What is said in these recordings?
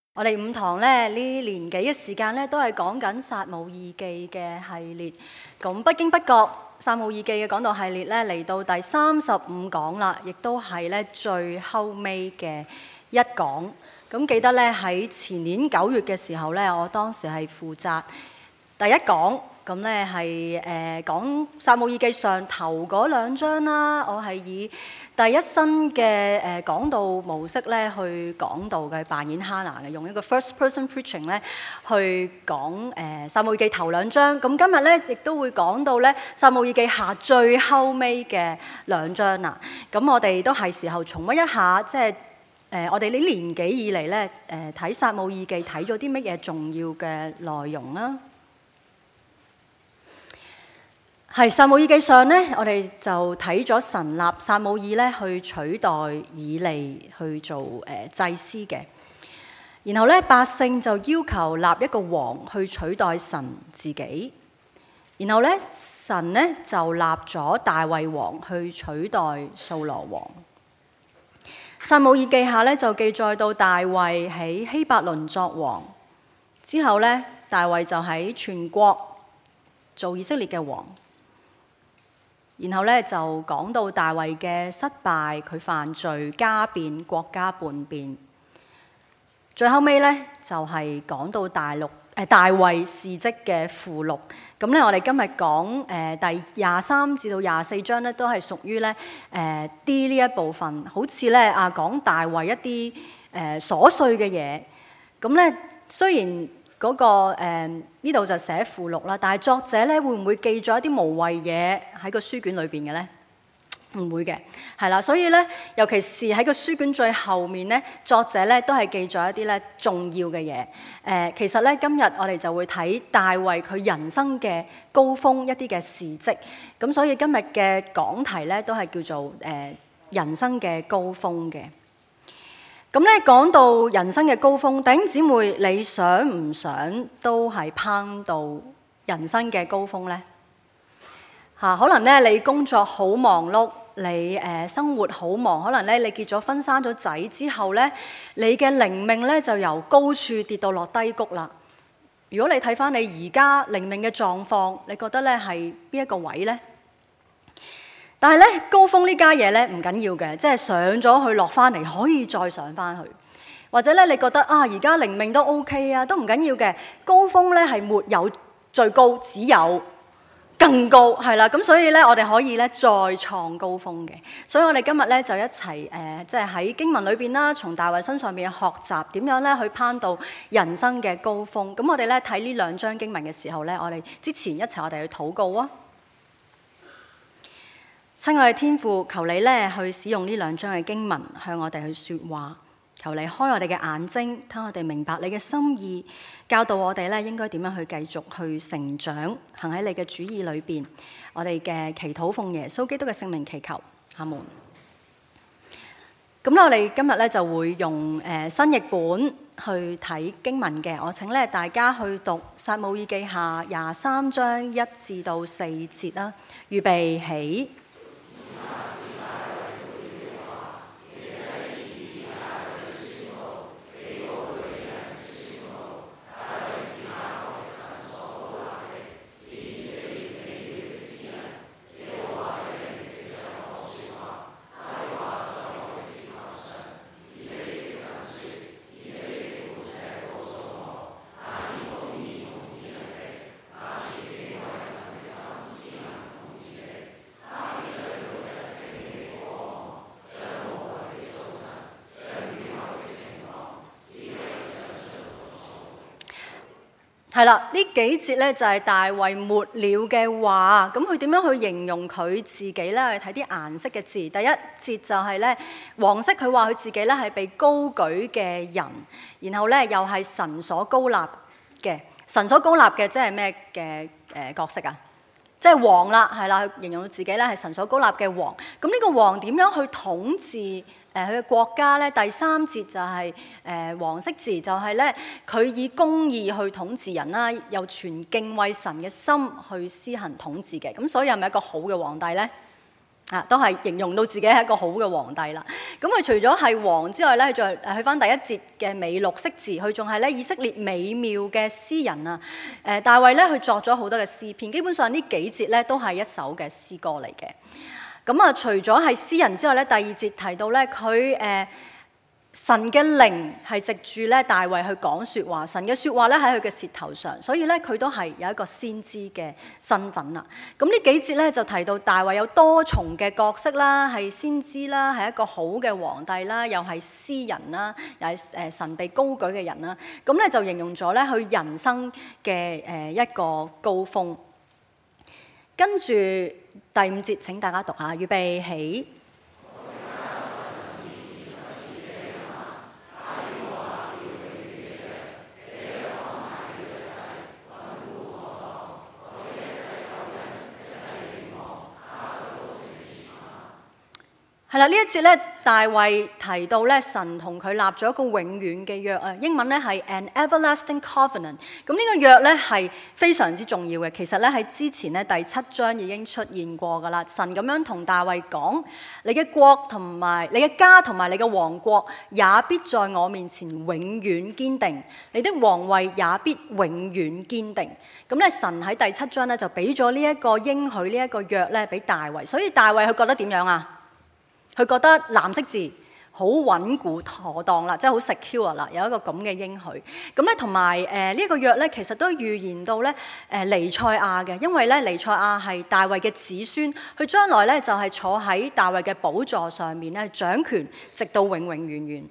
我哋五堂咧呢年幾嘅時間咧，都係講緊撒母耳記嘅系列。咁不經不覺，撒母耳記嘅講道系列咧嚟到第35講啦，亦都係咧最後尾嘅一講。咁記得咧喺前年9月嘅時候咧，我當時係負責第一講。咁咧係講撒母耳記上頭嗰2章啦，我係以第一身嘅講道模式咧去講道嘅，扮演哈拿嘅，用一個 first person preaching 咧去講撒母耳記頭2章。咁今日咧亦都會講到咧撒母耳記下最後尾嘅2章啦。咁我哋都係時候重溫一下，即係我哋呢年幾以嚟咧睇撒母耳記睇咗啲乜嘢重要嘅內容啦。係撒母耳記上咧，我哋就睇咗神立撒母耳咧去取代以利去做祭司嘅，然後咧百姓就要求立一個王去取代神自己，然後咧神咧就立咗大衛王去取代掃羅王。撒母耳記下咧就記載到大衛喺希伯倫作王之後咧，大衛就喺全國做以色列嘅王。然後咧就講到大衛嘅失敗，佢犯罪家變，國家叛變。最後尾咧就係講到大衛事蹟嘅附錄。咁咧我哋今日講第23至到24章咧，都係屬於咧D 呢一部分，好似咧講大衛一啲瑣碎嘅嘢。咁咧雖然嗰個呢度就寫附錄啦，但係作者咧會唔會記咗一啲無謂嘢喺個書卷裏邊嘅咧？唔會嘅，係啦。所以咧，尤其是喺個書卷最後面咧，作者咧都係記咗一啲咧重要嘅嘢。其實咧今日我哋就會睇大衛佢人生嘅高峰一啲嘅事蹟。咁所以今日嘅講題咧都係叫做人生嘅高峰嘅。咁咧講到人生嘅高峰，弟兄姊妹，你想唔想都係攀到人生嘅高峰咧？可能咧你工作好忙碌，你生活好忙，可能咧你結咗婚生咗仔之後咧，你嘅靈命咧就由高處跌到落低谷啦。如果你睇翻你而家靈命嘅狀況，你覺得咧係邊一個位咧？但係咧，高峰呢家嘢咧唔緊要嘅，即係上咗去落翻嚟可以再上翻去，或者咧你覺得而家靈命都 OK 啊，都唔緊要嘅。高峰咧係沒有最高，只有更高，係啦。咁所以咧，我哋可以咧再創高峰嘅。所以我哋今日咧就一齊即係喺經文裏邊啦，從大衛身上邊學習點樣咧去攀到人生嘅高峰。咁我哋咧睇呢2章經文嘅時候咧，我哋之前一齊我哋去禱告啊！親愛嘅天父，求你咧去使用呢2章嘅經文向我哋去說話，求你開我哋嘅眼睛，睇我哋明白你嘅心意，教導我哋咧應該點樣去繼續去成長，行喺你嘅主意裏邊。我哋嘅祈禱奉耶穌基督嘅聖名祈求，阿門。咁我哋今日咧就會用新譯本去睇經文嘅。我請咧大家去讀撒母耳記下23章1至到4節啦。預備起。係啦，呢幾節咧就係大衛末了嘅話，咁佢點樣去形容佢自己咧？去睇啲顏色嘅字。第一節就係咧黃色，佢話佢自己咧係被高舉嘅人，然後咧又係神所高立嘅。神所高立嘅即係咩嘅角色啊？即係王啦，係啦，佢形容自己咧係神所高立嘅王。咁呢個王點樣去統治佢嘅國家咧？第3節就係黃色字，就係咧佢以公義去統治人啦，又全敬畏神嘅心去施行統治嘅。咁所以係咪一個好嘅皇帝咧？ 都係形容到自己係一個好嘅皇帝啦。咁佢除咗係王之外咧，再去翻第一節嘅尾六識字，佢仲係咧以色列美妙嘅詩人啊。大衛咧佢作咗好多嘅詩篇，基本上呢幾節咧都係一首嘅詩歌嚟嘅。咁啊，除咗係詩人之外咧，第二節提到咧佢神嘅靈係藉住咧大衛去講説話，神嘅説話咧喺佢嘅舌頭上，所以咧佢都係有一個先知嘅身份啦。咁呢幾節咧就提到大衛有多重嘅角色啦，係先知啦，係一個好嘅皇帝啦，又係詩人啦，又係神被高舉嘅人啦。咁咧就形容咗咧佢人生嘅一個高峰。跟住第五節請大家讀下，預備起。係啦，呢一節咧，大衛提到咧，神同佢立咗一個永遠嘅約啊，英文咧係 an everlasting covenant。咁呢個約咧係非常之重要嘅。其實咧喺之前咧第7章已經出現過噶啦。神咁樣同大衛講：你嘅國同埋你嘅家同埋你嘅王國也必在我面前永遠堅定，你的皇位也必永遠堅定。咁咧神喺第7章咧就俾咗呢一個應許呢一個約咧俾大衛，所以大衛佢覺得點樣啊？佢覺得藍色字好穩固妥當啦，即係好 secure 啦，有一個咁嘅應許。咁咧同埋呢個約咧，其實都預言到咧彌賽亞嘅，因為咧彌賽亞係大衛嘅子孫，佢將來咧就係坐喺大衛嘅寶座上面咧掌權，直到永永遠遠。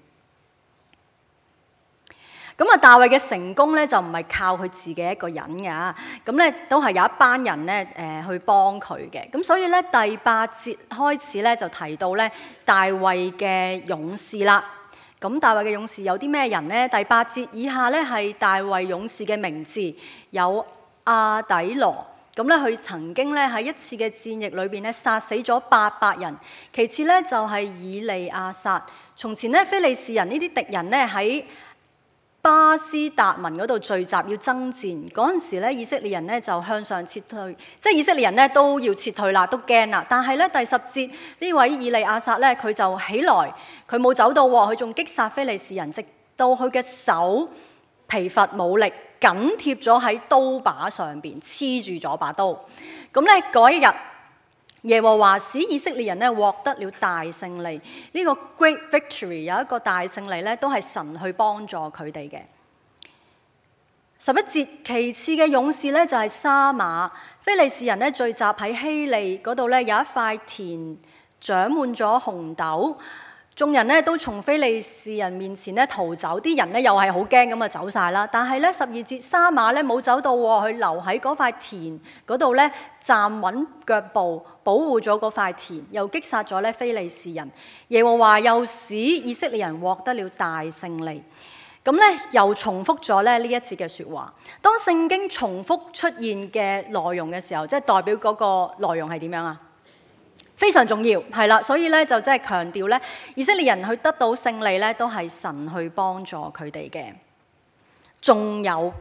咁啊，大衛嘅成功咧就唔係靠佢自己一個人㗎，咁咧都係有一班人咧去幫佢嘅。咁所以咧第8節開始咧就提到咧大衛嘅勇士啦。咁大衛嘅勇士有啲咩人呢？第8節以下咧係大衛勇士嘅名字，有亞底羅。咁咧佢曾經咧喺一次嘅戰役裏邊咧殺死咗800人。其次咧就係以利亞撒。從前咧非利士人呢啲敵人咧喺巴斯達文嗰度聚集要爭戰嗰陣時咧，以色列人咧就向上撤退，即係以色列人咧都要撤退啦，都驚啦。但係咧第10節呢位以利亞撒咧，佢就起來，佢冇走到喎，佢仲擊殺非利士人，直到佢嘅手疲乏冇力，緊貼咗喺刀把上邊，黐住咗把刀。咁咧嗰一日，耶和華使以色列人咧獲得了大勝利，呢個 great victory 有一個大勝利咧，都係神去幫助佢哋嘅。11節其次嘅勇士咧就係沙馬，非利士人咧聚集喺希利嗰度咧有一塊田長滿咗紅豆，眾人咧都從非利士人面前咧逃走，啲人咧又係好驚咁啊走晒啦。但係咧12節沙馬咧冇走到喎，佢留喺嗰塊田嗰度咧站穩腳步，保護咗嗰塊田，又擊殺咗咧非利士人。耶和華又使以色列人獲得了大勝利。咁咧又重複咗咧呢一節嘅説話。當聖經重複出現嘅內容嘅時候，即係代表嗰個內容係點樣啊？非常重要，係啦，所以咧就即係強調咧，以色列人去得到勝利咧，都係神去幫助佢哋嘅。仲有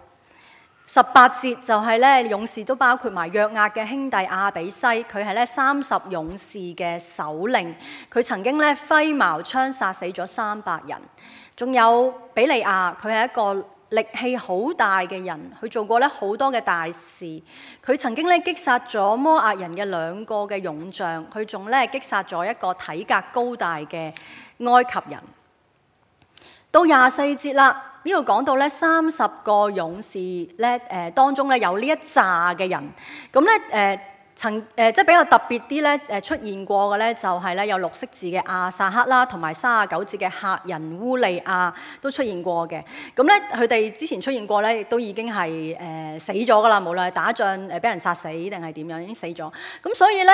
18節就係咧，勇士都包括埋約押嘅兄弟亞比篩，佢係咧30勇士嘅首領，佢曾經咧揮矛槍殺死咗300人。仲有比利亞，佢係一個力氣好大嘅人，佢做過咧好多嘅大事。佢曾經咧擊殺咗摩押人嘅2個嘅勇將，佢仲咧擊殺咗一個體格高大嘅埃及人。到24節啦，呢度講到咧30個勇士咧當中咧有呢一紮嘅人，咁咧即係比較特別啲咧出現過嘅咧就係咧有6色字嘅亞撒克啦，同埋39節嘅赫人烏利亞都出現過嘅。咁咧佢哋之前出現過咧，亦都已經係死咗噶啦，無論係打仗俾人殺死定係點樣，已經死咗。咁所以咧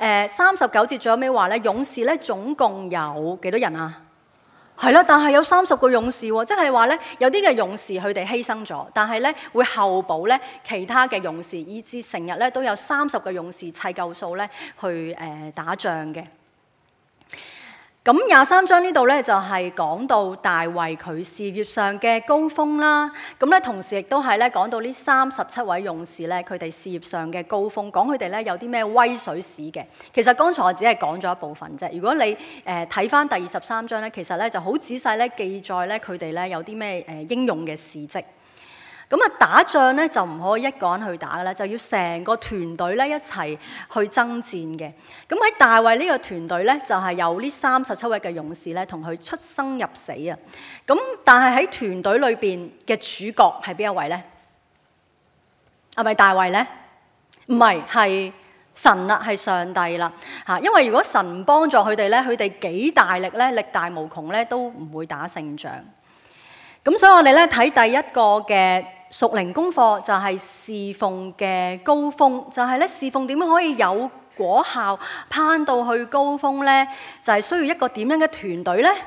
39節最後尾話咧，勇士咧總共有幾多人啊？係啦，但係有30個勇士喎，即係話咧有啲嘅勇士佢哋犧牲咗，但係咧會候補咧其他嘅勇士，以至成日咧都有30個勇士砌夠數咧去打仗嘅。 咁23章呢度咧就係講到大衛佢事業上嘅高峰啦。咁咧同時亦都係咧講到呢37位勇士咧佢哋事業上嘅高峰，講佢哋咧有啲咩威水史嘅。其實剛才我只係講咗一部分啫。如果你睇翻第23章咧，其實咧就好仔細咧記載咧佢哋咧有啲咩英勇嘅事蹟。咁啊，打仗咧就唔可以一個人去打嘅啦，就要成個團隊咧一齊去爭戰嘅。咁喺大衛呢個團隊咧，就係有呢37位嘅勇士咧，同佢出生入死啊。咁但係喺團隊裏邊嘅主角係邊一位咧？係咪大衛咧？唔係，係神啦，係上帝啦嚇。因為如果神唔幫助佢哋咧，佢哋幾大力咧，力大無窮咧，都唔會打勝仗。咁所以我哋咧睇第一個嘅屬靈功課就係侍奉嘅高峰，就係咧侍奉點樣可以有果效，攀到去高峰咧，就係需要一個點樣嘅團隊咧？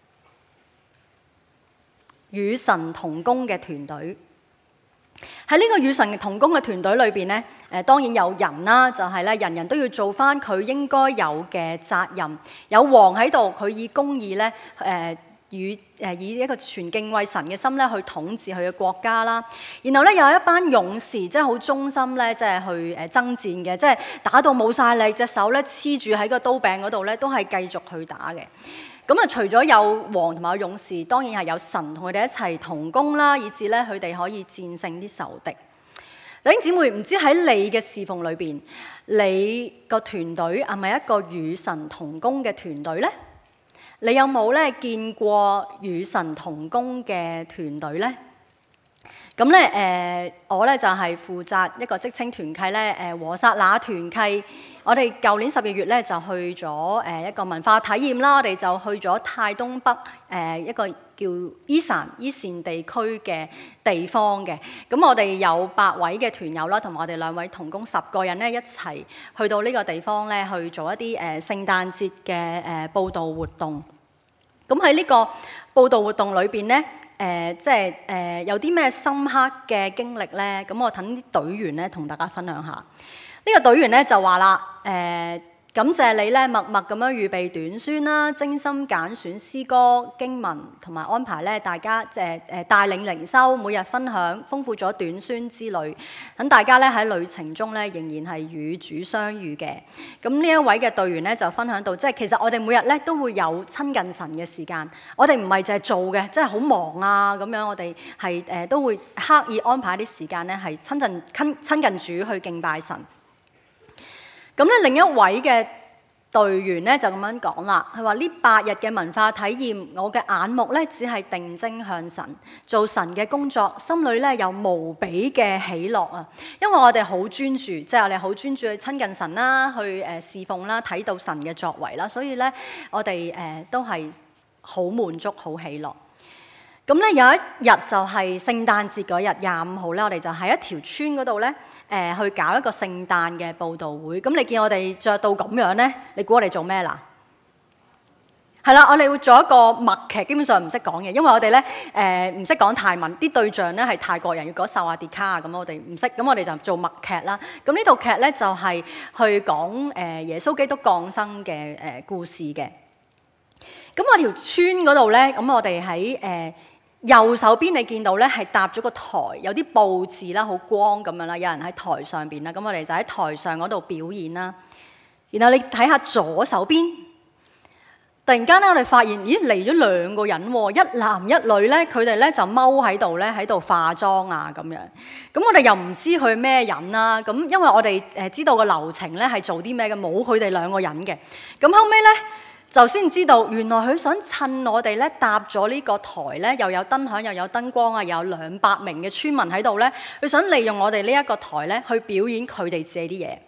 與神同工嘅團隊。喺呢個與神同工嘅團隊裏邊咧，當然有人啦，就係咧人人都要做翻佢應該有嘅責任。有王喺度，佢以公義咧以一個全敬畏神嘅心咧去統治佢嘅國家啦，然後咧有一班勇士，即係好忠心咧，即係去爭戰嘅，即係打到冇晒力，隻手咧黐住喺個刀柄嗰度咧，都係繼續去打嘅。咁啊，除咗有王同埋有勇士，當然係有神同佢哋一齊同工啦，以至咧佢哋可以戰勝啲仇敵。弟兄姊妹，唔知喺你嘅侍奉裏邊，你個團隊係咪一個與神同工嘅團隊咧？你有冇咧見過與神同工嘅團隊咧？咁咧我咧就係負責一個職青團契咧，和撒那團契。我哋舊年12月咧就去咗一個文化體驗啦，我哋就去咗泰東北一個叫伊善地區嘅地方嘅。咁我哋有8位嘅團友啦，同埋我哋2位同工10個人咧一齊去到呢個地方咧去做一啲聖誕節嘅佈道活動。咁喺呢個佈道活動裏邊咧，有啲咩深刻嘅經歷咧？咁我等啲隊員咧同大家分享下。呢個隊員咧就話啦，感謝你咧默默咁樣預備短宣啦，精心揀選詩歌經文，同埋安排咧大家帶領靈修，每日分享，豐富咗短宣之旅。等大家咧喺旅程中咧仍然係與主相遇嘅。咁呢一位嘅隊員咧就分享到，即係其實我哋每日咧都會有親近神嘅時間。我哋唔係淨係做嘅，即係好忙啊咁樣。我哋係都會刻意安排啲時間咧係親近主去敬拜神。咁咧另一位嘅隊員咧就咁樣講啦，佢話呢8日嘅文化體驗，我嘅眼目咧只係定睛向神，做神嘅工作，心裏咧有無比嘅喜樂啊！因為我哋好專注，即係我哋好專注去親近神啦，去侍奉啦，睇到神嘅作為啦，所以咧我哋都係好滿足、好喜樂。咁咧有一日就係聖誕節嗰日25號咧，我哋就喺一條村嗰度咧。去搞一個聖誕嘅佈道會，咁你見我哋着到咁樣咧，你估我哋做咩啦？係啦，我哋會做一個默劇，基本上唔識講嘢，因為我哋咧唔識講泰文，啲對象咧係泰國人，要講薩瓦迪卡啊，咁我哋唔識，咁我哋就做默劇啦。咁呢套劇咧就係去講耶穌基督降生嘅故事嘅。咁我條村嗰度咧，咁我哋喺右手邊你見到咧係搭咗個台，有啲佈置啦，好光咁樣啦，有人喺台上邊啦，咁我哋就喺台上嗰度表演啦。然後你睇下左手邊，突然間咧我哋發現，咦嚟咗2個人喎，一男一女咧，佢哋咧就踎喺度咧喺度化妝啊咁樣。咁我哋又唔知佢咩人啦，咁因為我哋知道個流程咧係做啲咩嘅，冇佢哋2個人嘅。咁後尾咧，就先知道，原來佢想趁我哋咧搭咗呢個台咧，又有燈響又有燈光啊，又有200名嘅村民喺度咧，佢想利用我哋呢一個台咧去表演佢哋自己啲嘢。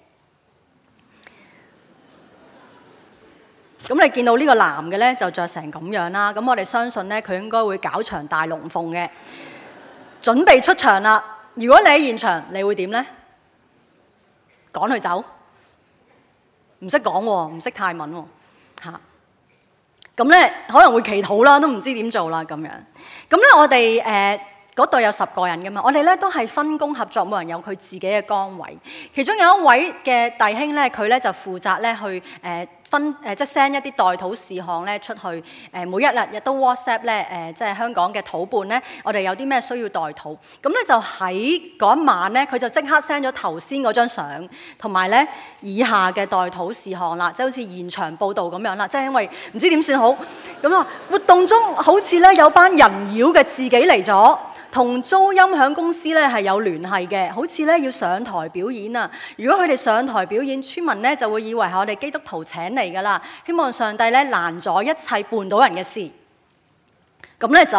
咁你見到呢個男嘅咧就着成咁樣啦，咁我哋相信咧佢應該會搞場大龍鳳嘅，準備出場啦。如果你喺現場，你會點咧？趕佢走？唔識講喎，唔識泰文喎，嚇。咁咧可能會祈禱啦，都唔知點做啦咁樣。咁咧我哋嗰隊有10個人噶嘛，我哋咧都係分工合作，每人有佢自己嘅崗位。其中有一位嘅弟兄咧，佢咧就負責咧去即係 send 一啲代禱事項咧出去，每一日亦都 WhatsApp 咧，即係香港嘅禱伴咧，我哋有啲咩需要代禱，咁咧就喺嗰一晚咧，佢就即刻 send 咗頭先嗰張相，同埋咧以下嘅代禱事項啦，即係好似現場報導咁樣啦，即係因為唔知點算好，咁啊活動中好似咧有班人妖嘅自己嚟咗。同租音響公司咧係有聯繫嘅，好似咧要上台表演啊！如果佢哋上台表演，村民咧就會以為係我哋基督徒請嚟㗎啦。希望上帝咧攔阻一切絆倒人嘅事。咁咧就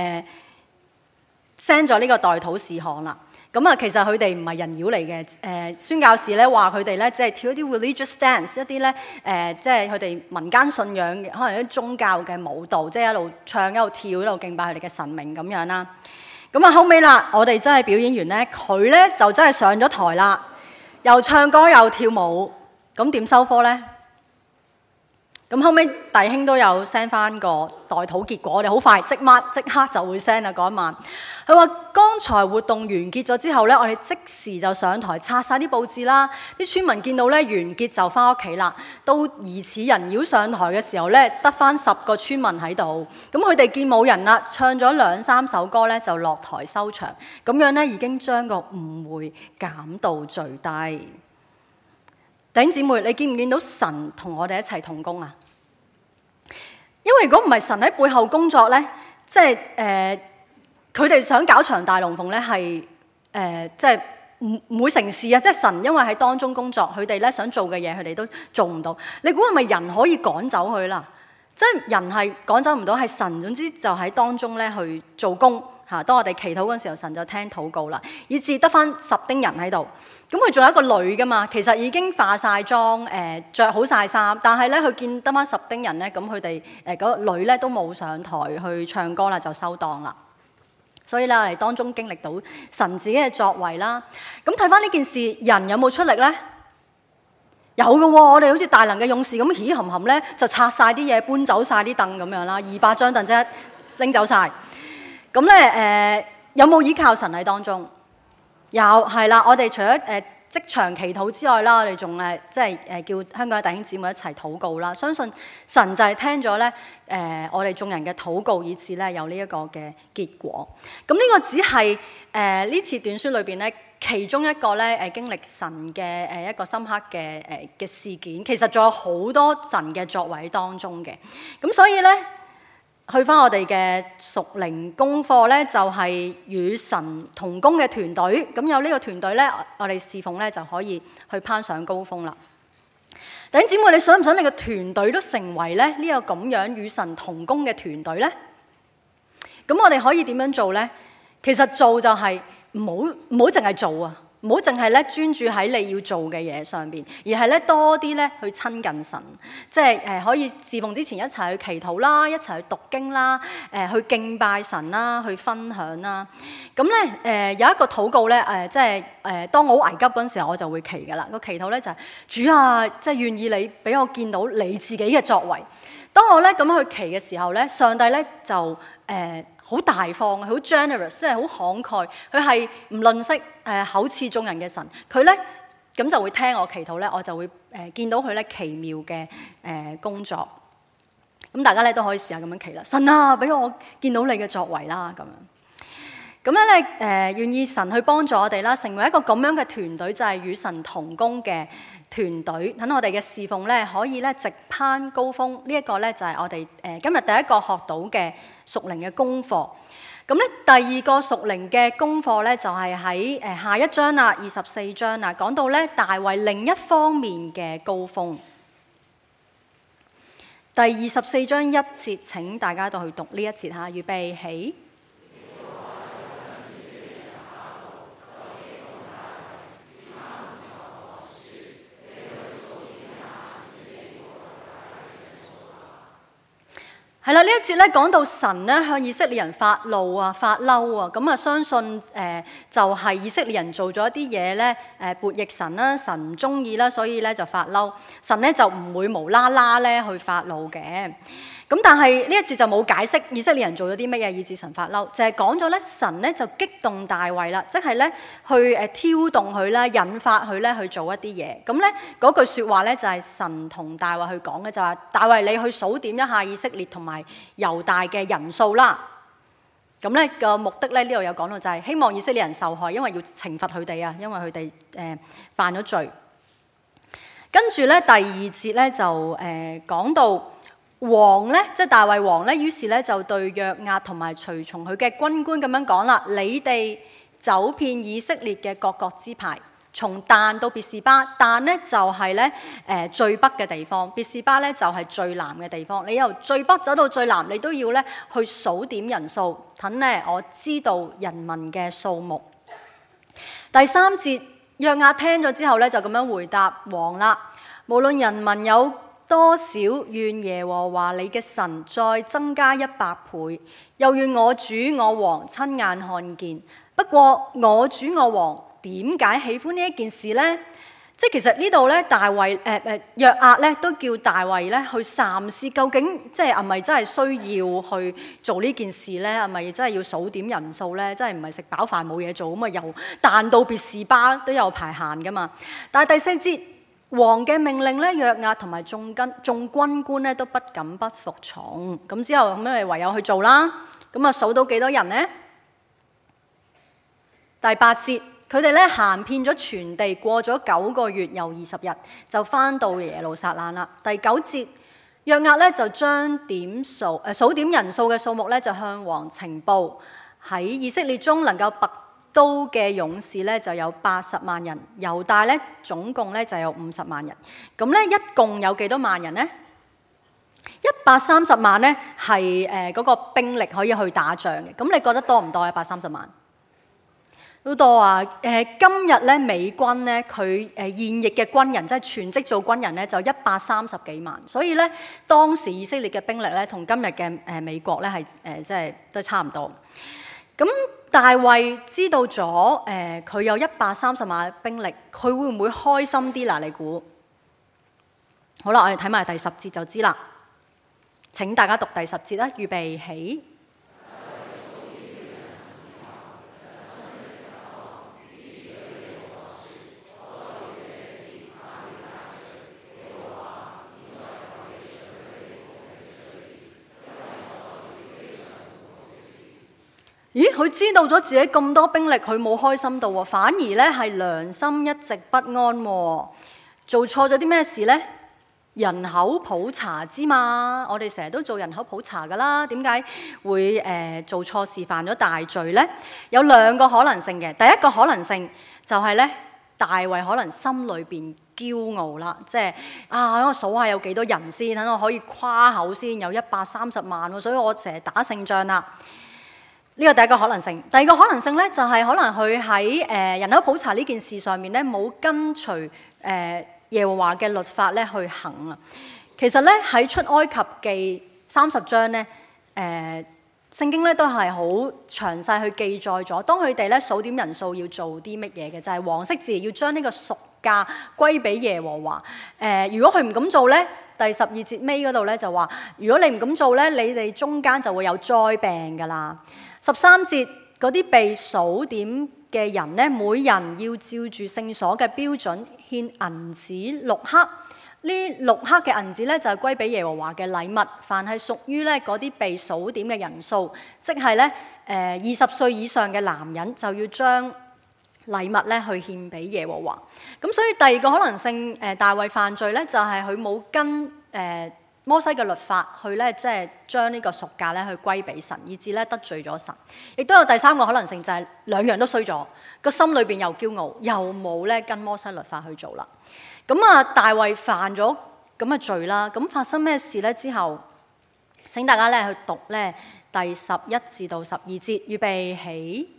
send 咗呢個代禱事項啦。咁啊，其實佢哋唔係人妖嚟嘅。宣教士咧話佢哋咧即係跳一啲 religious dance， 一啲咧即係佢哋民間信仰嘅，可能一啲宗教嘅舞蹈，即係一路唱一路跳一路敬拜佢哋嘅神明咁樣啦。咁啊，後尾啦，我哋真係表演完咧，佢咧就真係上咗台啦，又唱歌又跳舞，咁點收科咧？咁後尾弟兄都有 send 翻個代禱結果，我哋好快即刻就會 send 啦嗰一晚。佢話剛才活動完結咗之後咧，我哋即時就上台拆晒啲佈置啦。啲村民見到咧完結就翻屋企啦。到疑似人妖上台嘅時候咧，得翻10個村民喺度。咁佢哋見冇人啦，唱咗2-3首歌咧就落台收場。咁樣咧已經將個誤會減到最低。弟兄姊妹，你見唔見到神同我哋一齊同工啊？因為如果唔係神喺背後工作咧，即係佢哋想搞場大龍鳳咧，係即係唔會成事啊！即係神因為喺當中工作，佢哋咧想做嘅嘢，佢哋都做唔到。你估係咪人可以趕走佢啦？即係人係趕走唔到，係神總之就喺當中咧去做工嚇。當我哋祈禱嗰陣時候，神就聽禱告啦，以至得翻10丁人喺度。咁佢仲有一個女噶嘛，其實已經化晒妝，著好晒衫，但係咧佢見得翻10丁人咧，咁佢哋嗰個女咧都冇上台去唱歌啦，就收檔啦。所以咧，我哋當中經歷到神自己嘅作為啦。咁睇翻呢件事，人有冇出力咧？有嘅喎，我哋好似大能嘅勇士咁，起冚冚咧就拆晒啲嘢，搬走晒啲凳咁樣啦，200張凳即係拎走晒。咁咧有冇依靠神喺當中？有，係啦，我哋除咗職場祈禱之外啦，我哋仲即係叫香港嘅弟兄姊妹一齊禱告啦。相信神就係聽咗咧我哋眾人嘅禱告，以致咧有呢一個嘅結果。咁呢個只係呢次短書裏邊咧其中一個咧經歷神嘅一個深刻嘅事件。其實仲有好多神嘅作為當中嘅。咁所以咧。去翻我哋嘅屬靈功課咧，就係與神同工嘅團隊。咁有呢個團隊咧，我哋侍奉咧就可以去攀上高峰啦。弟兄姊妹，你想唔想你嘅團隊都成為咧呢個咁樣與神同工嘅團隊咧？咁我哋可以點樣做咧？其實做就係唔好淨係做啊！唔好淨係咧專注喺你要做嘅嘢上邊，而係咧多啲咧去親近神，即係可以侍奉之前一齊去祈禱啦，一齊去讀經啦，去敬拜神啦，去分享啦。咁咧有一個禱告咧即係當我好危急嗰陣時候，我就會祈噶啦。個祈禱咧就係主啊，即係願意你俾我見到你自己嘅作為。當我咧咁樣去祈嘅時候咧，上帝咧就好大方，好 generous， 即係好慷慨。佢係唔吝嗇厚賜眾人嘅神。佢咧咁就會聽我祈禱咧，我就會見到佢咧奇妙嘅工作。咁大家咧都可以試下咁樣祈啦。神啊，俾我見到你嘅作為啦，咁樣。咁樣咧願意神去幫助我哋啦，成為一個咁樣嘅團隊，就係與神同工嘅團隊，等我哋嘅侍奉咧可以咧直攀高峰。呢一個咧就係我哋今日第一個學到嘅屬靈嘅功課。咁咧第二個屬靈嘅功課咧就係喺下一章啦，24章啦，講到咧大衛另一方面嘅高峰。第24章1節，請大家都去讀呢一節嚇，預備起。係啦，呢一節咧講到神咧向以色列人發怒啊、發嬲啊，咁啊相信就係以色列人做咗一啲嘢咧悖逆神啦，神唔中意啦，所以咧就發嬲。神咧就唔會無啦啦咧去發怒嘅。 咁但係呢一節就冇解釋以色列人做咗啲乜嘢以致神發嬲，就係講咗咧神咧就激動大衛啦，即係咧去挑動佢啦，引發佢咧去做一啲嘢。咁咧嗰句説話咧就係神同大衛去講嘅，就話大衛你去數點一下以色列同埋猶大嘅人數啦。咁咧個目的咧呢度有講到就係希望以色列人受害，因為要懲罰佢哋啊，因為佢哋犯咗罪。跟住咧第二節咧就講到。王咧，即係大衛王咧，於是咧就對約押同埋隨從佢嘅軍官咁樣講啦：你哋走遍以色列嘅各個支派，從但到別是巴。但咧就係咧最北嘅地方，別是巴咧就係最南嘅地方。你由最北走到最南，你都要咧去數點人數，等咧我知道人民嘅數目。第三節，約押聽咗之後咧就咁樣回答王啦：無論人民有多少，願耶和華你嘅神再增加100倍，又願我主我王親眼看見。不過我主我王點解喜歡呢一件事呢？即係其實呢度咧，大衛約押咧都叫大衛咧去三思，究竟即係係咪真係需要去做呢件事咧？係咪真係要數點人數咧？真係唔係食飽飯冇嘢做咁啊？又但到別是巴都有排閒噶嘛？但係第四節。王嘅命令咧，約押同埋眾軍官咧都不敢不服從。咁之後咁咪唯有去做啦。咁啊數到幾多人呢？第8節，佢哋咧行遍咗全地，過咗9個月又20日，就翻到耶路撒冷啦。第9節，約押咧就將數點人數嘅數目咧就向王呈報。喺以色列中能夠拔刀嘅勇士咧就有80萬人，猶大咧總共咧就有50萬人。咁咧一共有幾多萬人呢？130萬咧係嗰個兵力可以去打仗嘅。咁你覺得多唔多啊？130萬都多啊！今日咧美軍咧佢現役嘅軍人即係全職做軍人咧就130幾萬，所以咧當時以色列嘅兵力咧同今日嘅美國咧係即係都差唔多。咁大衛知道咗佢有130萬兵力，佢會唔會開心啲嗱？你估？好啦，我哋睇埋第10節就知啦。請大家讀第10節啦，預備起。咦，佢知道咗自己咁多兵力，佢冇開心到喎，反而咧係良心一直不安喎。做錯咗啲咩事呢？人口普查之嘛，我哋成日都做人口普查噶啦，點解會做錯事犯咗大罪呢？有2個可能性嘅。第一個可能性就係咧，大衛可能心裏邊驕傲啦，即係等我數下有幾多人先，等我可以誇口先，有130萬喎，所以我成日打勝仗啦。呢個第一個可能性。第二個可能性咧，就係可能佢喺人口普查呢件事上面咧，冇跟隨耶和華嘅律法咧去行啊。其實咧喺出埃及記30章咧，聖經咧都係好詳細去記載咗，當佢哋咧數點人數要做啲乜嘢嘅，就係黃色字要將呢個贖價歸俾耶和華。如果佢唔咁做咧，第12節尾嗰度咧就話，如果你唔咁做咧，你哋中間就會有災病噶啦。13節嗰啲被數點嘅人咧，每人要照住聖所嘅標準獻銀子6克。呢6克嘅銀子咧就係歸俾耶和華嘅禮物。凡係屬於咧嗰啲被數點嘅人數，即係咧20歲以上嘅男人，就要將禮物咧去獻俾耶和華。咁所以第二個可能性，大衛犯罪咧就係佢冇跟摩西嘅律法去咧，即係將呢個贖價咧去歸俾神，以致咧得罪咗神。亦都有第三個可能性，就係2樣都衰咗，個心裏邊又驕傲，又冇咧跟摩西律法去做啦。咁啊，大衛犯咗咁嘅罪啦。咁發生咩事咧？之後請大家咧去讀咧第11至到12節，預備起。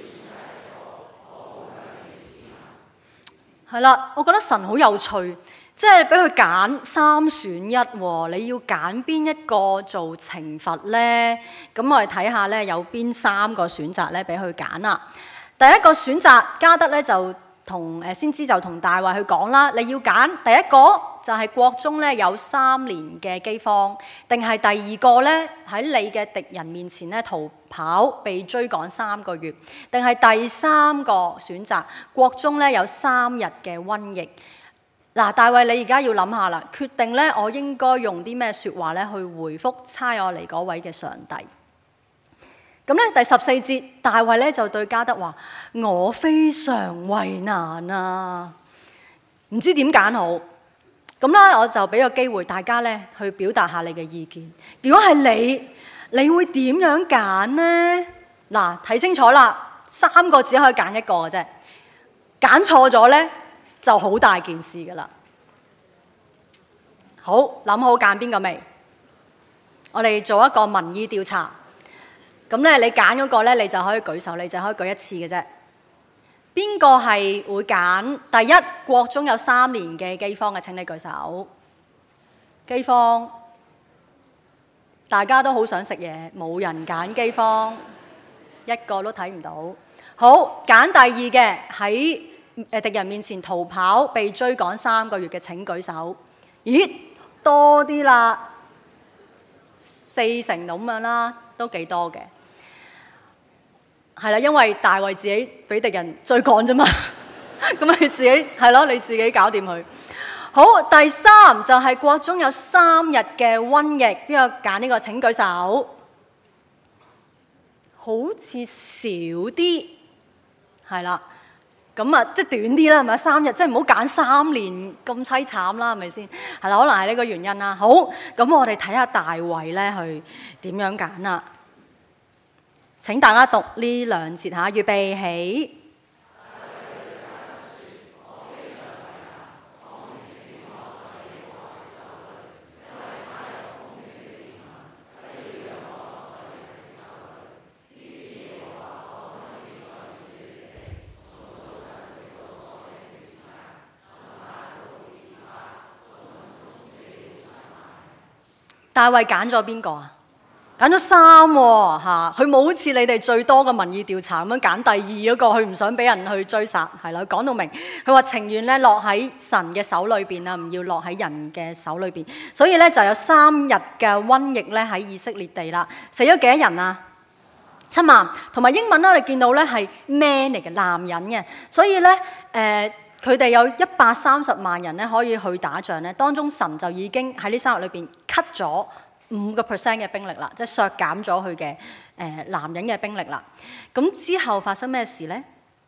係啦，我覺得神好有趣， 即係俾佢揀3選1喎，你要揀邊一個做懲罰呢？咁我哋睇下呢，有邊3個選擇呢俾佢揀啦。第一個選擇，加德呢就先知就同大衛去講啦，你要揀第一個就係國中呢有3年嘅饑荒，定係第二個呢喺你嘅敵人面前呢逃跑被追趕3個月，定係第3個選擇國中呢有3日嘅瘟疫。嗱，大衛你而家要諗下啦，決定呢我應該用啲咩説話呢去回覆差我嚟嗰位嘅上帝。咁咧第14節，大衛咧就對加德話：我非常為難啊，唔知點揀好。咁咧我就俾個機會大家咧去表達下你嘅意見。如果係你會點樣揀呢？嗱，睇清楚啦，3個只可以揀一個嘅啫，揀錯咗咧就好大件事噶啦。好，諗好揀邊個未？我哋做一個民意調查。咁咧，你揀嗰個咧，你就可以舉手，你就可以舉一次嘅啫。邊個係會揀第一國中有3年嘅饑荒嘅？請你舉手。饑荒，大家都好想食嘢，冇人揀饑荒，一個都睇唔到。好，揀第二嘅，喺敵人面前逃跑被追趕3個月嘅，請舉手。咦，多啲啦，4成咁樣啦，都幾多嘅。係啦，因為大衛自己俾敵人追趕啫嘛，咁你自己係咯，你自己搞掂佢。好，第3就係國中有3日嘅瘟疫，邊個揀呢個？請舉手。好似少啲，係啦，咁啊，即係短啲啦，係咪？3日，即係唔好揀3年咁凄慘啦，係咪先？係啦，可能係呢個原因啦。好，咁我哋睇下大衛咧去點樣揀啦。請大家讀呢2節嚇，預備起。大衛揀咗邊個啊？揀咗3喎嚇，佢冇好似你哋最多嘅民意調查咁樣揀第2嗰個，佢唔想俾人去追殺，係啦，佢講到明，佢話情願咧落喺神嘅手裏邊啊，唔要落喺人嘅手裏邊，所以咧就有3日嘅瘟疫咧喺以色列地啦，死咗幾多人啊？7萬，同埋英文咧我哋見到咧係 man 嚟嘅，男人嘅，所以咧佢哋有130萬人咧可以去打仗咧，當中神就已經喺呢3日裏邊 cut 咗5% 嘅兵力啦，即係削減咗佢嘅男人嘅兵力啦。咁之後發生咩事呢？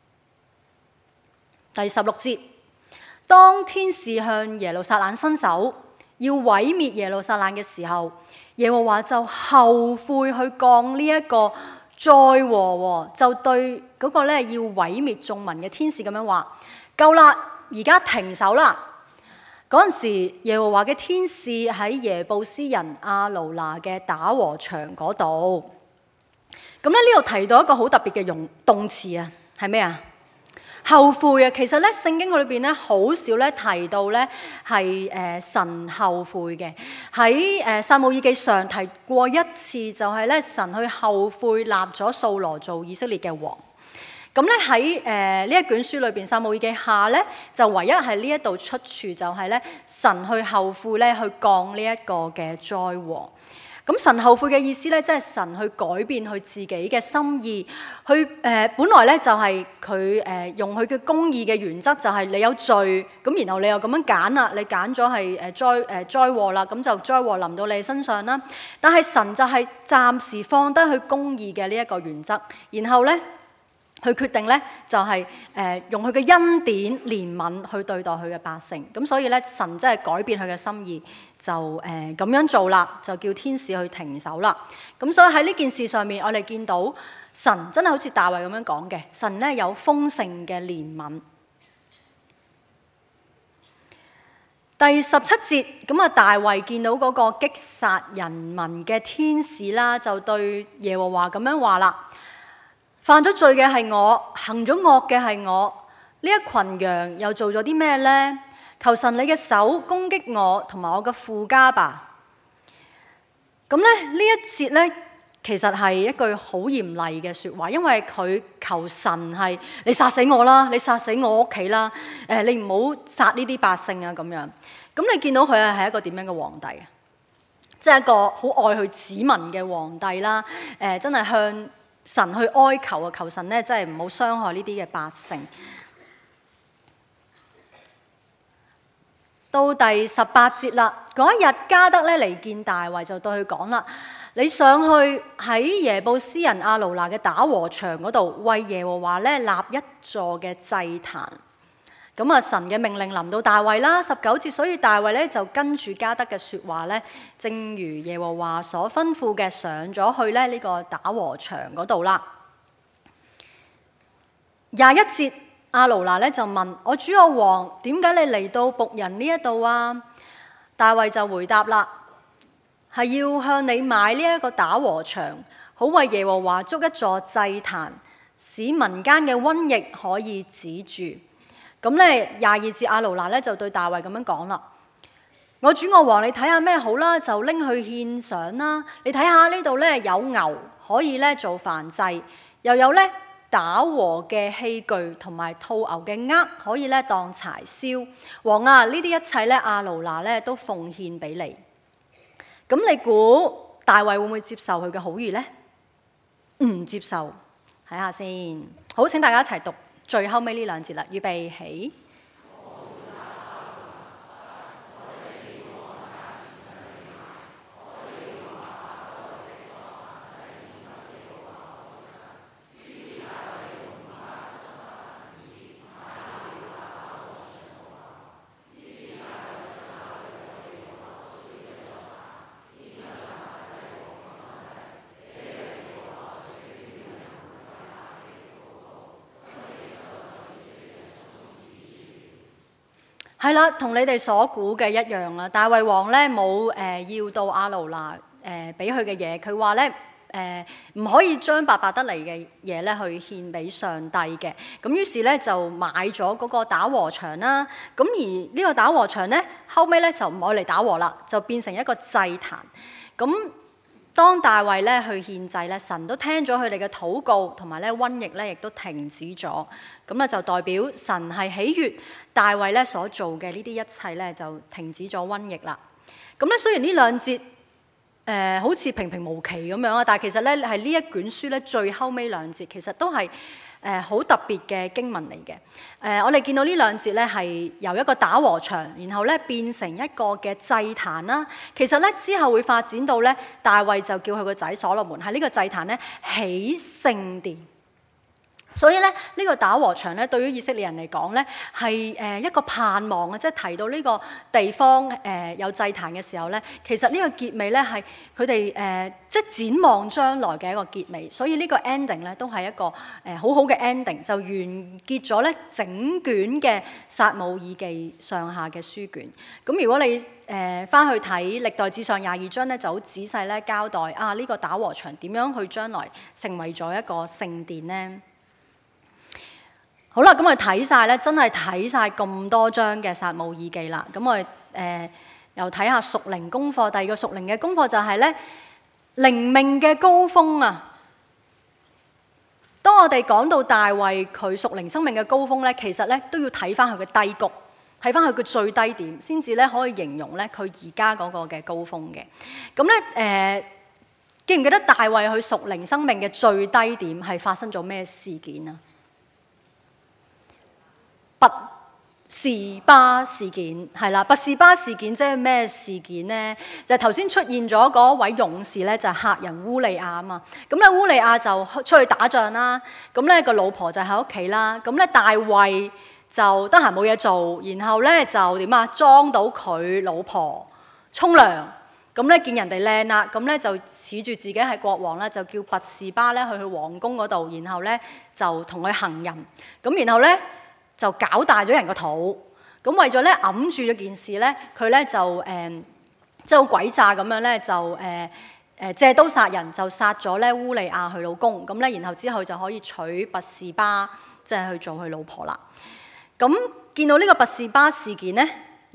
第16節，當天使向耶路撒冷伸手，要毀滅耶路撒冷嘅時候，耶和華就後悔去降呢一個災禍，就對嗰個咧要毀滅眾民嘅天使咁樣話：夠啦，而家停手啦！嗰陣時，耶和華嘅天使喺耶布斯人亞勞拿嘅打禾場嗰度。咁咧呢度提到一個好特別嘅動詞啊，係咩啊？後悔啊！其實咧聖經裏邊咧好少咧提到咧係神後悔嘅。喺撒母耳記上提過一次，就係咧神去後悔立咗掃羅做以色列嘅王。咁咧喺呢一卷書裏邊，撒母耳記下咧就唯一係呢一度出處，就係咧神去後悔咧去降呢一個嘅災禍。咁神後悔嘅意思咧，即係神去改變佢自己嘅心意，去本來咧就係佢用佢嘅公義嘅原則，就係你有罪，咁然後你又咁樣揀啦，你揀咗係災禍啦，咁就災禍臨到你身上啦。但係神就係暫時放低佢公義嘅呢一個原則，然後咧，佢決定咧就係用佢嘅恩典憐憫去對待佢嘅百姓，咁所以咧神真係改變佢嘅心意，就咁樣做啦，就叫天使去停手啦。咁所以喺呢件事上面，我哋見到神真係好似大衛咁樣講嘅，神咧有豐盛嘅憐憫。第17節，咁啊大衛見到嗰個擊殺人民嘅天使啦，就對耶和華咁樣話啦。犯咗罪嘅係我，行咗惡嘅係我，呢一群羊又做咗啲咩呢？ 求神你嘅手攻擊我同埋我嘅父家吧。咁咧呢一節咧，其實係一句好嚴厲嘅説話，因為佢求神係你殺死我啦，你殺死我屋企啦，你唔好殺呢啲百姓啊咁樣。咁你見到佢係一個點樣嘅皇帝啊？即係一個好愛佢子民嘅皇帝啦。真係向神去哀求啊，求神咧真係唔好傷害呢啲嘅百姓。到第18節啦，嗰一日迦得咧嚟見大衛，就對佢講啦：你上去喺耶布斯人亞勞拿嘅打禾場嗰度，為耶和華咧立一座嘅祭壇。咁啊，神嘅命令臨到大衛啦，19節，所以大衛咧就跟住迦得嘅説話咧，正如耶和華所吩咐嘅，上咗去咧呢個打禾場嗰度啦。21節。亞勞拿咧就問我主我王，點解你嚟到僕人呢一度啊？大衛就回答啦，係要向你買呢一個打禾場，好為耶和華築一座祭壇，使民間嘅瘟疫可以止住。咁咧22節，亞勞拿咧就對大衛咁樣講啦：我主我王，你睇下咩好啦，就拎去獻上啦。你睇下呢度咧有牛可以咧做燔祭，又有咧打禾嘅器具同埋套牛嘅軛可以咧當柴燒。王啊，呢啲一切咧亞勞拿咧都奉獻俾你。咁你估大衛會唔會接受佢嘅好意呢？唔接受。睇下先。好，請大家一齊讀最後尾呢兩節啦。預備起。係啦，同你哋所估嘅一樣啦。大衛王咧冇要到亞勞拿俾佢嘅嘢，佢話咧唔可以將白白得嚟嘅嘢咧去獻俾上帝嘅。咁於是咧就買咗嗰個打禾場啦。咁而呢個打禾場咧後尾咧就唔愛嚟打禾啦，就變成一個祭壇。咁當大衛咧去獻祭咧，神都聽咗佢哋嘅禱告，同埋咧瘟疫咧亦都停止咗。咁咧就代表神係喜悅大衛咧所做嘅呢啲一切咧就停止咗瘟疫啦。咁咧雖然呢兩節好似平平無奇咁樣啊，但係其實咧係呢一卷書咧最後尾兩節其實都係好特別嘅經文嚟嘅。我哋見到呢兩節咧係由一個打禾場，然後咧變成一個嘅祭壇啦。其實咧之後會發展到咧大衛就叫佢個仔所羅門喺呢個祭壇咧起聖殿。所以咧呢個打禾場咧對於以色列人嚟講咧係一個盼望啊！即係提到呢個地方有祭壇嘅時候咧，其實呢個結尾咧係佢哋即係展望將來嘅一個結尾。所以呢個 ending 咧都係一個好好嘅 ending，就完結咗咧整卷嘅撒母耳記上下嘅書卷。咁如果你翻去睇歷代志上22章咧，就好仔細咧交代呢個打禾場點樣去將來成為咗一個聖殿咧。好啦，咁我哋睇晒咧，真係睇晒咁多章嘅撒母耳記啦。咁我哋又睇下屬靈功課。第二個屬靈嘅功課就係咧靈命嘅高峰啊！當我哋講到大衛佢屬靈生命嘅高峰咧，其實咧都要睇翻佢嘅低谷，睇翻佢嘅最低點，先至咧可以形容咧佢而家嗰個嘅高峰嘅。咁咧記唔記得大衛佢屬靈生命嘅最低點係發生咗咩事件啊？拔示巴事件係啦，拔示巴事件即係咩事件呢？就係頭先出現咗嗰位勇士咧，就係赫人烏利亞啊嘛。咁咧烏利亞就出去打仗啦，咁咧個老婆就喺屋企啦。咁咧大衛就得閒冇嘢做，然後咧就點啊？裝到佢老婆沖涼，咁咧見人哋靚啦，咁咧就恃住自己係國王啦，就叫拔示巴咧去皇宮嗰度，然後咧就同佢行淫，咁然後咧就搞大咗人個肚，咁為咗咧揞住咗件事咧，佢咧就即係好詭詐咁樣咧，就借刀殺人，就殺咗咧烏利亞佢老公，咁咧然後之後就可以娶拔示巴，即係去做佢老婆啦。咁見到呢個拔示巴事件咧，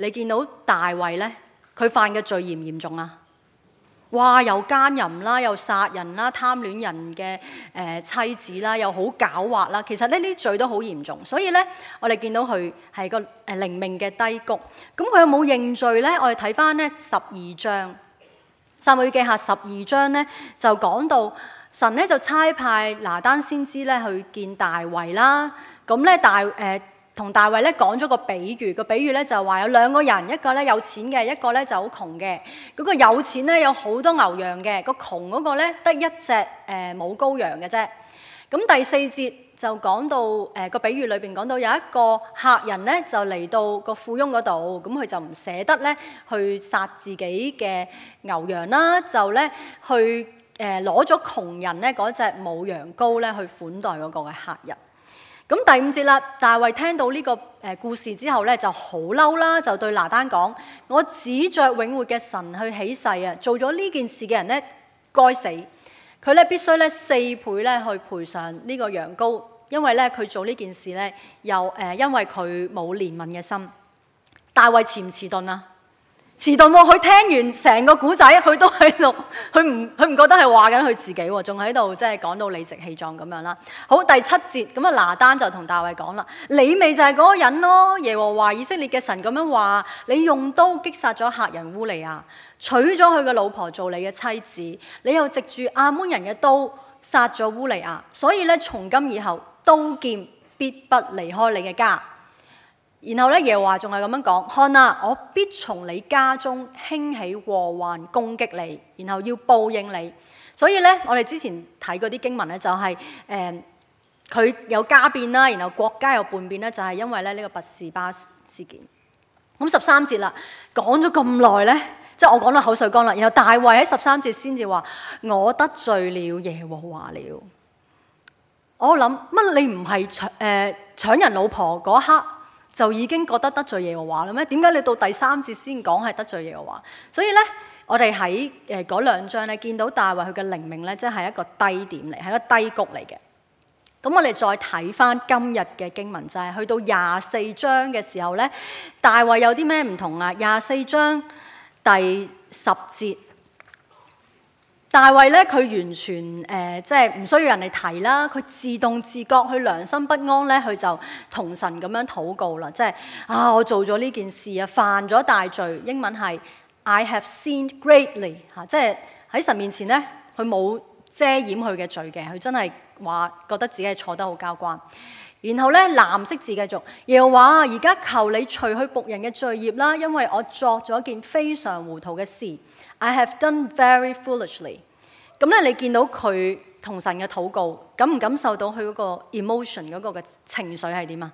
你見到大衛咧，佢犯嘅罪嚴唔嚴重啊？哇！又奸淫啦，又殺人啦，貪戀人嘅妻子啦，又好狡猾啦。其實呢啲罪都好嚴重，所以咧我哋見到佢係個靈命嘅低谷。咁佢有冇認罪咧？我哋睇翻咧12章，撒母耳記下12章咧就講到神咧就差派拿單先知咧去見大衛啦。咁咧同大衛咧講咗個比喻，個比喻咧就話有兩個人，一個咧有錢嘅，一個咧就好窮嘅。嗰個有錢咧有好多牛羊嘅，個窮嗰個咧得一隻母羔羊嘅啫。咁第4節就講到個比喻裏邊講到有一個客人咧就嚟到個富翁嗰度，咁佢就唔捨得咧去殺自己嘅牛羊啦，就咧去攞咗窮人咧嗰隻母羊羔咧去款待嗰個嘅客人。咁第5節啦，大衛聽到呢個故事之後咧，就好嬲啦，就對拿單講：我指着永活嘅神去起誓啊，做咗呢件事嘅人咧該死，佢咧必須咧4倍咧去賠償呢個羊羔，因為咧佢做呢件事咧又因為佢冇憐憫嘅心。大衛遲唔遲鈍啊？遲鈍喎！佢聽完成個古仔，佢都喺度，佢唔覺得係話緊佢自己喎，仲喺度即係講到理直氣壯咁樣啦。好，第7節咁啊，拿單就同大衛講啦：你咪就係嗰個人咯！耶和華以色列嘅神咁樣話，你用刀擊殺咗赫人烏利亞，娶咗佢嘅老婆做你嘅妻子，你又藉住亞捫人嘅刀殺咗烏利亞，所以咧從今以後刀劍必不離開你嘅家。然後咧，耶和華仲係咁樣講：看啊，我必從你家中興起禍患攻擊你，然後要報應你。所以咧，我哋之前睇嗰啲經文咧，就係佢有家變啦，然後國家有叛變咧，就係因為咧呢個拔示巴事件。咁13節啦，講咗咁耐咧，即係我講到口水乾啦。然後大衛喺13節先至話：我得罪了耶和華了。我諗乜你唔係搶人老婆嗰刻就已經覺得罪耶和華啦咩？點解你到第3節先講係得罪耶和華？所以咧，我哋喺嗰2章咧見到大衛佢嘅靈命咧，即係一個低點嚟，係一個低谷嚟嘅。咁我哋再睇翻今日嘅經文，就係去到24章嘅時候咧，大衛有啲咩唔同啊？24章第10節。大衛咧，佢完全即係唔需要人哋提啦，佢自動自覺，佢良心不安咧，佢就同神咁樣禱告啦，即係我做咗呢件事啊，犯咗大罪。英文係 I have sinned greatly 嚇，即係喺神面前咧，佢冇遮掩佢嘅罪嘅，佢真係話覺得自己係錯得好交關。然後咧，藍色字繼續，耶和華而家求你除去僕人嘅罪孽啦，因為我作咗一件非常糊塗嘅事。I have done very foolishly。咁咧，你見到佢同神嘅禱告，感唔感受到佢嗰個 emotion 嗰個嘅情緒係點啊？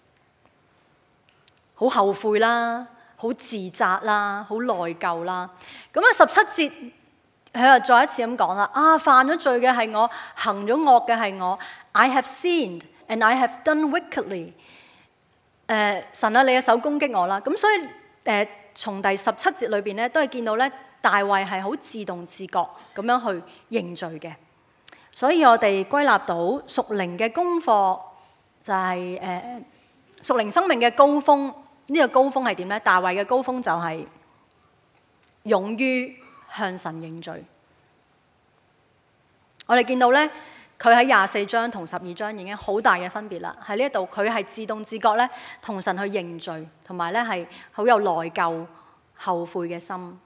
好後悔啦，好自責啦，好內疚啦。咁啊，17節佢又再一次咁講啦，犯咗罪嘅係我，行咗惡嘅係我。I have sinned and I have done wickedly。神啊，你嘅手攻擊我啦。咁所以從第17節裏邊咧，都係見到咧。大衛係好自動自覺咁樣去認罪嘅，所以我哋歸納到屬靈嘅功課就係屬靈生命嘅高峰。呢個高峰係點咧？大衛嘅高峰就係勇於向神認罪。我哋見到咧，佢喺24章同12章已經好大嘅分別啦。喺呢一度佢係自動自覺咧，同神去認罪，同埋咧係好有內疚、後悔嘅心。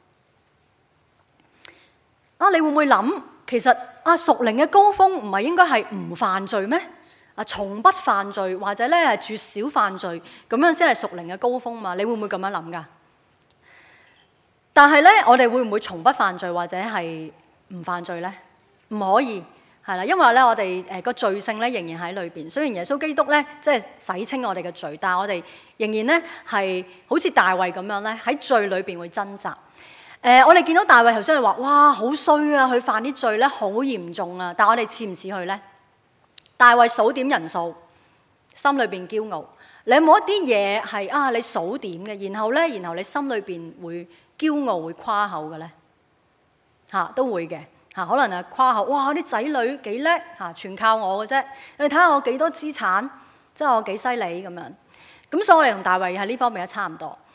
你會唔會諗，其實屬靈嘅高峰唔係應該係唔犯罪咩？從不犯罪，或者咧係絕少犯罪，咁樣先係屬靈嘅高峰嘛？你會唔會咁樣諗㗎？但係咧，我哋會唔會從不犯罪或者係唔犯罪咧？唔可以，係啦，因為咧我哋個罪性咧仍然喺裏邊。雖然耶穌基督咧即係洗清我哋嘅罪，但係我哋仍然咧係好似大衛咁樣咧喺罪裏邊會掙扎。我哋見到大衛頭先係話，哇，好衰啊！佢犯啲罪咧好嚴重啊！但係我哋似唔似佢咧？大衛數點人數，心裏邊驕傲。你有冇一啲嘢係你數點嘅，然後你心裏邊會驕傲會誇口嘅咧？都會嘅可能誇口，哇！啲仔女幾叻全靠我嘅啫。你睇下我幾多資產，即係我幾犀利咁樣。咁所以我哋同大衛喺呢方面都差唔多。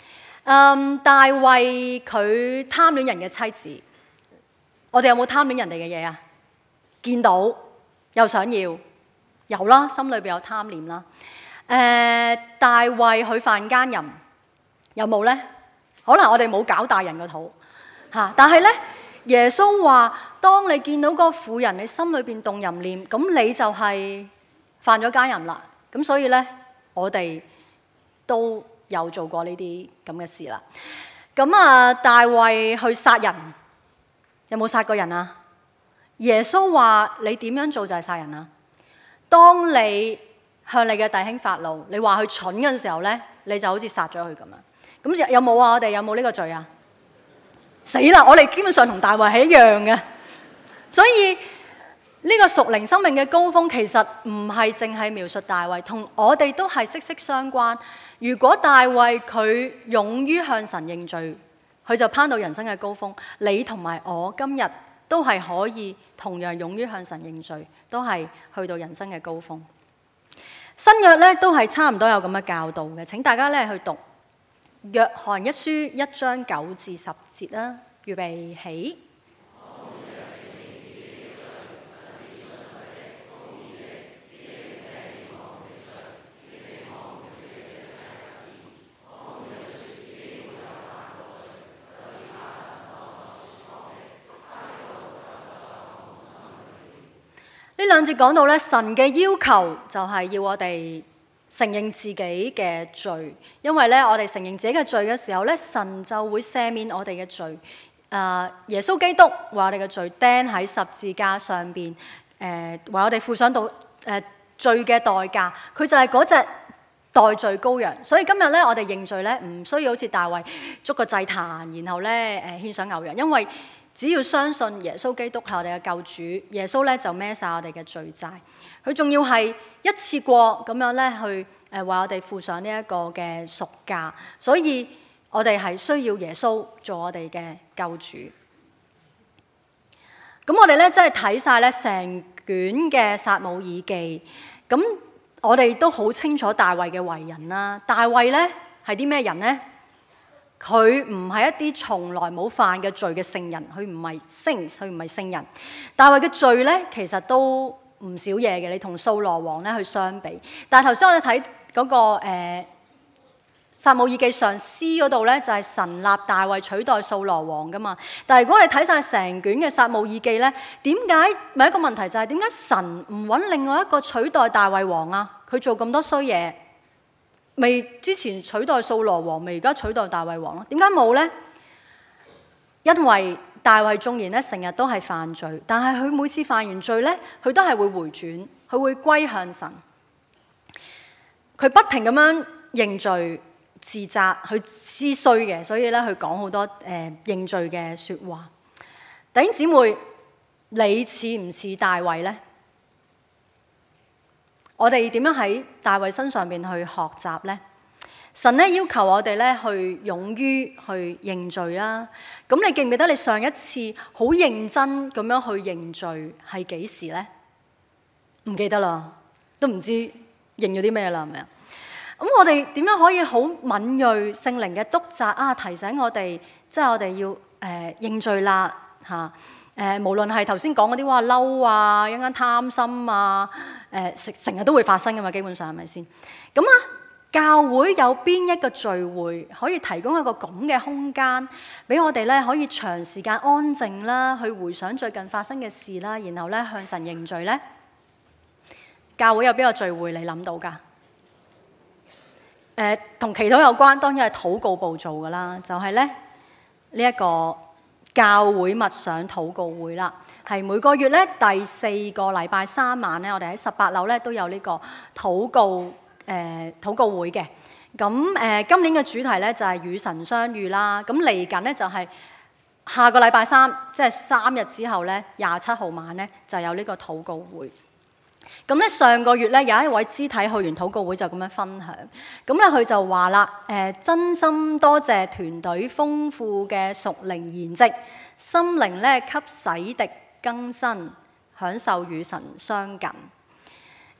大衛佢貪戀人嘅妻子，我哋有冇貪戀人哋嘅嘢啊？見到又想要，有啦，心裏邊有貪念啦。大衛佢犯奸淫，有冇呢？可能我哋冇搞大人個肚嚇，但係呢，耶穌話：當你見到嗰個婦人，你心裏邊動淫念，咁你就係犯咗奸淫啦。咁所以呢，我哋都有做過呢啲咁嘅事啦。咁啊，大衛去殺人，有冇殺過人啊？耶穌話：你點樣做就係殺人啊！當你向你嘅弟兄發怒，你話佢蠢嘅時候呢，你就好似殺咗佢咁樣。咁有冇啊？我哋有冇呢個罪啊？死啦！我哋基本上同大衛係一樣嘅，所以呢個屬靈生命嘅高峰其實唔係淨係描述大衛，同我哋都係息息相關。如果大衛佢勇於向神認罪，佢就攀到人生嘅高峰。你同埋我今日都係可以同樣勇於向神認罪，都係去到人生嘅高峰。新約咧都係差唔多有咁嘅教導嘅，請大家咧去讀約翰一書1章9至10節啦，預備起。呢兩節講到咧，神嘅要求就係要我哋承認自己嘅罪，因為咧我哋承認自己嘅罪嘅時候咧，神就會赦免我哋嘅罪。耶穌基督為我哋嘅罪釘喺十字架上邊，為我哋付上到罪嘅代價，佢就係嗰隻代罪羔羊。所以今日咧，我哋認罪咧，唔需要好似大衛捉個祭壇，然後咧獻上牛羊，因為只要相信耶穌基督係我哋嘅救主，耶穌咧就孭晒我哋嘅罪債。佢仲要係一次過咁樣咧去為我哋付上呢一個嘅贖價，所以我哋係需要耶穌做我哋嘅救主。咁我哋咧真係睇晒咧成卷嘅撒母耳記，咁我哋都好清楚大衛嘅為人啦。大衛咧係啲咩人呢？佢唔係一啲從來冇犯嘅罪嘅聖人，佢唔係聖人。大衛嘅罪咧，其實都唔少嘢嘅。你同掃羅王咧去相比，但係頭先我哋睇嗰個撒母耳記上詩嗰度咧，就係神立大衛取代掃羅王噶嘛。但係如果你睇晒成卷嘅撒母耳記咧，點解咪一個問題就係點解神唔揾另外一個取代大衛王啊？佢做咁多衰嘢。未之前取代掃羅王，未而家取代大衛王咯？點解冇呢？因為大衛縱然咧成日都係犯罪，但係佢每次犯完罪咧，佢都係會回轉，佢會歸向神。佢不停咁樣認罪自責，佢知衰嘅，所以咧佢講好多認罪嘅說話。弟兄姊妹，你似唔似大衛呢？我哋點樣喺大衛身上邊去學習呢？神咧要求我哋咧去勇於去認罪啦。咁你記唔記得你上一次好認真咁樣去認罪係幾時呢？唔記得啦，都唔知認咗啲咩啦，係咪啊？咁我哋點樣可以好敏銳聖靈嘅督責啊？提醒我哋，即係我哋要認罪啦嚇。無論係頭先講嗰啲話嬲啊，一陣間貪心啊，成日都會發生噶嘛，基本上係咪先？咁啊，教會有邊一個聚會可以提供一個咁嘅空間，俾我哋咧可以長時間安靜啦，去回想最近發生嘅事啦，然後咧向神認罪咧？教會有邊個聚會你諗到㗎？同祈禱有關，當然係禱告部做㗎啦，就係咧呢一個教會默想禱告會啦，係每個月咧第4個禮拜3晚咧，我哋喺18樓咧都有呢個禱告會嘅。咁今年嘅主題咧就係與神相遇啦。咁嚟緊咧就係下個禮拜3，即係3日之後咧27號晚咧就有呢個禱告會。咁咧上個月咧有一位肢體去完禱告會就咁樣分享，咁咧佢就話啦，真心多謝團隊豐富嘅屬靈筵席，心靈咧給洗滌更新，享受與神相近。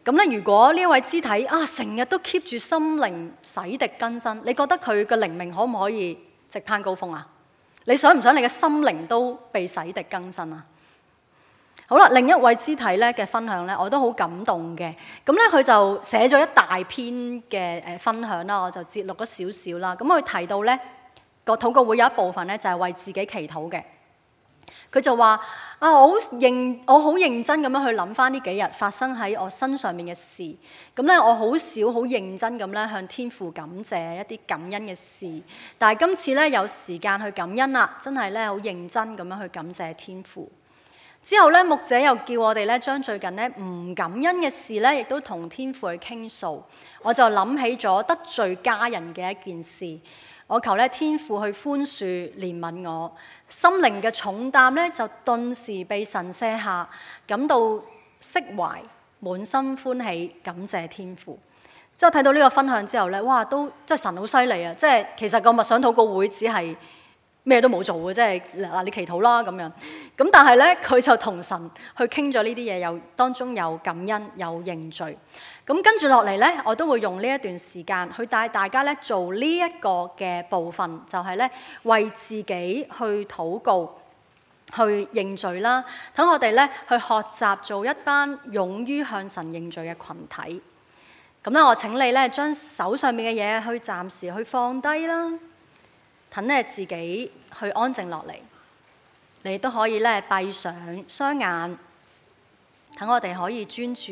咁咧，如果呢一位肢體成日都 keep 住心靈洗滌更新，你覺得佢嘅靈命可唔可以直攀高峰啊？你想唔想你嘅心靈都被洗滌更新啊？好啦，另一位肢體咧嘅分享咧，我都好感動嘅。咁咧，佢就寫咗一大篇嘅分享啦，我就節錄咗少少啦。咁佢提到咧，個禱告會有一部分咧就係為自己祈禱嘅。佢就話我好認真咁樣去諗翻呢幾日發生喺我身上面嘅事。咁咧，我好少好認真咁咧向天父感謝一啲感恩嘅事。但係今次咧有時間去感恩啦，真係咧好認真咁樣去感謝天父。之後咧，牧者又叫我哋咧將最近咧唔感恩嘅事咧，亦都同天父去傾訴。我就諗起咗得罪家人嘅一件事，我求咧天父去寬恕憐憫我，心靈嘅重擔咧就頓時被神卸下，感到釋懷，滿心歡喜，感謝天父。之後睇到呢個分享之後咧，哇，都即係神好犀利啊！即係其實個默想禱告會只係咩都冇做嘅，即係嗱你祈禱啦咁樣。咁但係咧，佢就同神去傾咗呢啲嘢，又當中有感恩，有認罪。咁跟住落嚟咧，我都會用呢一段時間去帶大家咧做呢一個嘅部分，就係咧為自己去禱告、去認罪啦。等我哋咧去學習做一班勇於向神認罪嘅群體。咁咧，我請你咧將手上面嘅嘢去暫時去放低啦。等你自己去安靜落嚟，你都可以咧閉上雙眼，等我哋可以專注，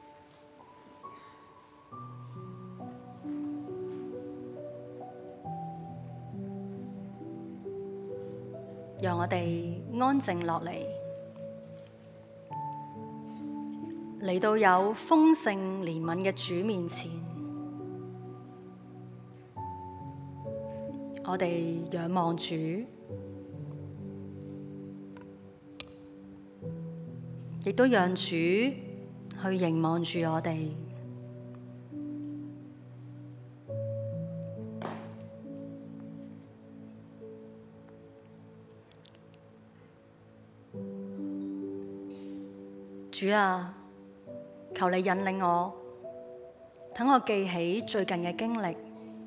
讓我哋安靜落嚟，嚟到有豐盛憐憫嘅主面前。我哋仰望主，亦都讓主去凝望住我哋。主啊，求你引領我，等我記起最近嘅經歷。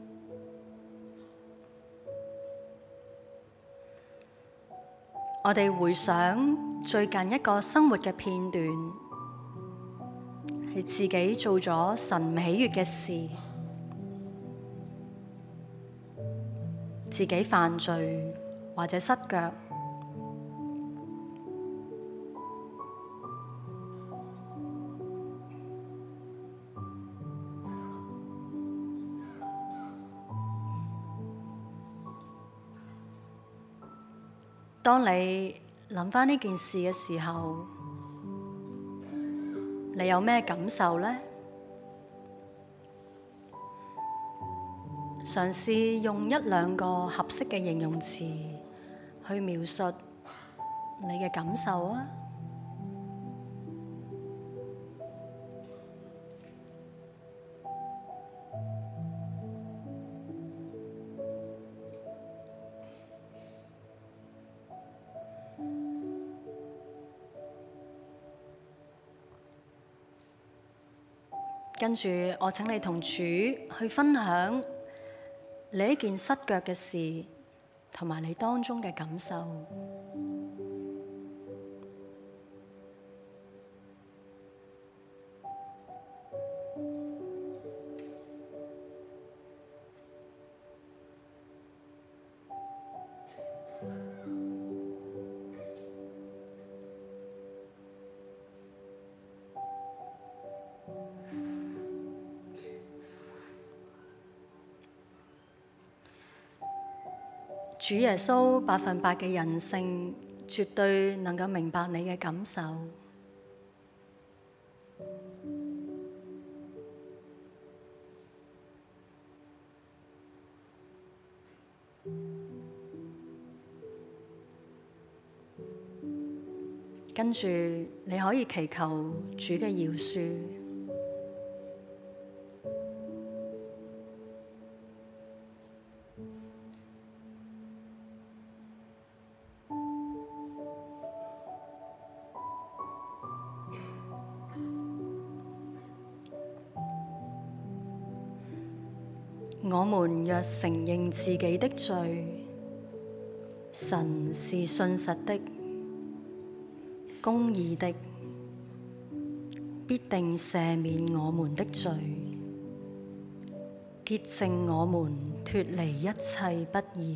我哋回想最近一個生活嘅片段，係自己做咗神唔喜悅嘅事，自己犯罪或者失腳。當你諗返呢件事嘅時候，你有咩感受呢？嘗試用一兩個合適嘅形容詞去描述你嘅感受啊！跟住，我請你同主去分享你呢件失腳嘅事，同埋你當中嘅感受。主耶穌100%嘅人性，絕對能夠明白你嘅感受。跟住你可以祈求主嘅饒恕。 我們若承認自己的罪，神是信實的、公義的，必定赦免我們的罪，潔淨我們脫離一切不義。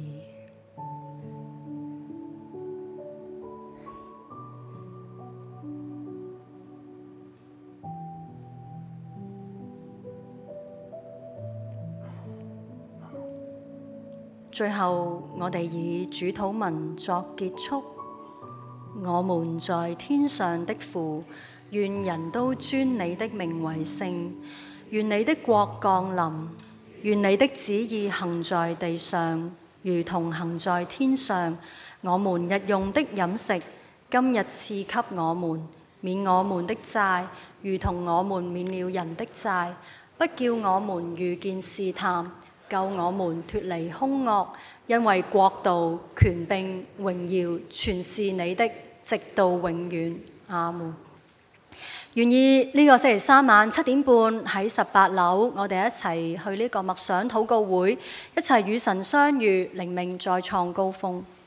最後，我哋以主禱文作結束。我們在天上的父，願人都尊你的名為聖，願你的國降臨，願你的旨意行在地上，如同行在天上。我們日用的飲食，今日賜給我們，免我們的債，如同我們免了人的債，不叫我們遇見試探，救我們脫離兇惡，因為國度、權柄、榮耀，全是你的，直到永遠。阿們。願意呢個星期三晚7點半喺18樓，我哋一齊去呢個默想禱告會，一齊與神相遇，靈命再創高峰。